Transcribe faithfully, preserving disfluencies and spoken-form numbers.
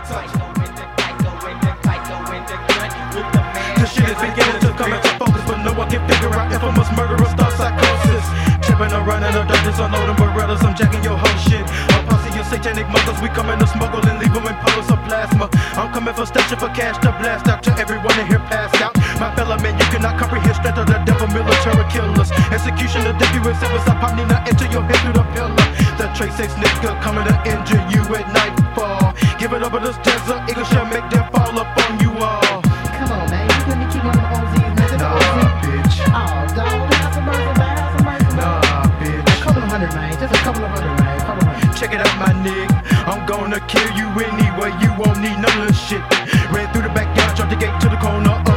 The shit is beginning to come into focus, but no one can figure out infamous murderous thought psychosis. Tripping around in the dungeons, unloading Berettas, I'm jacking your whole shit. I'm posse your satanic mothers, we coming to smuggle and leave them in puddles of plasma. I'm coming for station for cash to blast out to everyone in here passed out. My fellow men, you cannot comprehend strength of the devil, military killers. Execution of W S F, I pop Nina into your head through the pillar. The Trace X nigga coming to injure you at nightfall. Give it up in this desert, eagle shall make them fall upon you all. Come on, man, you couldn't keep on them O Zs, man. Nah, bitch. Oh, dog, have some mercy, man, have some mercy, man. Nah, bitch. A couple of hundred, man, just a couple of hundred, man, a couple of hundred. Check it out, my nigga. I'm gonna kill you anyway. You won't need none of this shit. Ran through the backyard, dropped the gate to the corner.